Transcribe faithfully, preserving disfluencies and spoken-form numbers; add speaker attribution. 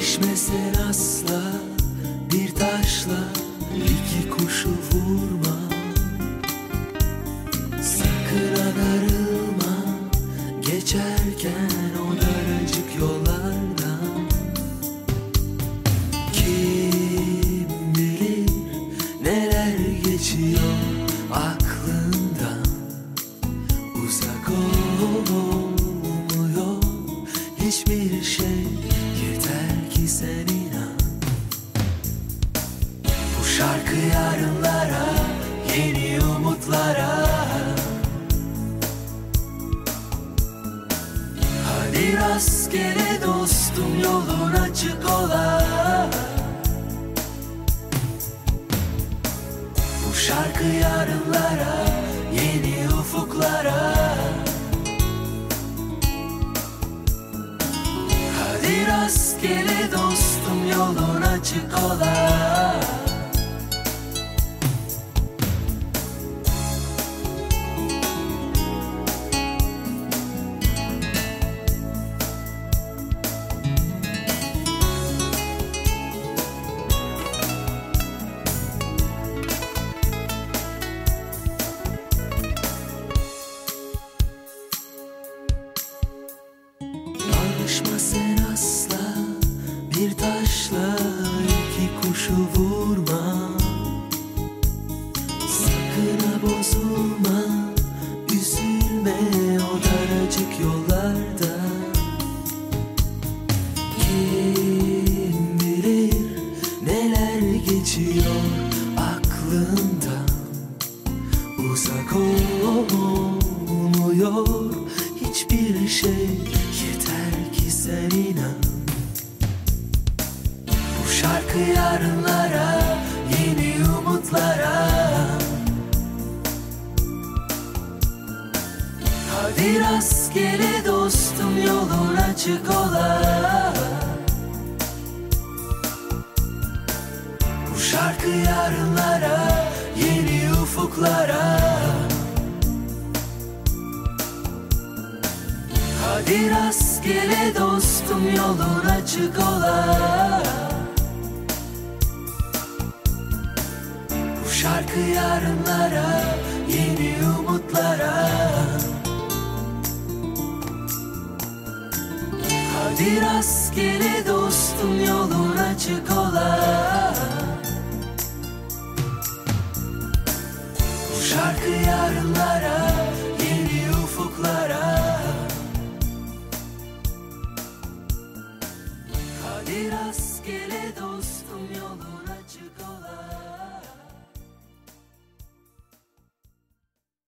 Speaker 1: Düşmesen asla bir taşla iki kuşu vurma. Sakın ayrılma geçerken o daracık yollardan. Kim bilir neler geçiyor aklından. Uzak olmuyor hiçbir şey, yeter ki sen inan. Bu şarkı yarınlara, yeni umutlara. Hadi rastgele dostum, yolun açık ola. Bu şarkı yarınlara, yeni ufuklara. Hadi rastgele dostum, yolun açık ola. Alışma sen asla bir taşla iki kuşu vurma. Sakın ha bozulma, üzülme o daracık yollarda. Kim bilir neler geçiyor aklından. Uzak olmuyor hiçbir şey, yeter ki sen inan. Bu şarkı yarınlara, yeni umutlara. Hadi rastgele dostum, yolun açık ola. Bu şarkı yarınlara, yeni ufuklara. Hadi rastgele dostum, yolun açık ola. Bu şarkı yarınlara, yeni umutlara. Hadi rastgele dostum, yolun açık ola. Bu şarkı yarınlara, yeni ufuklara. Hadi rastgele dostum, yolun açık.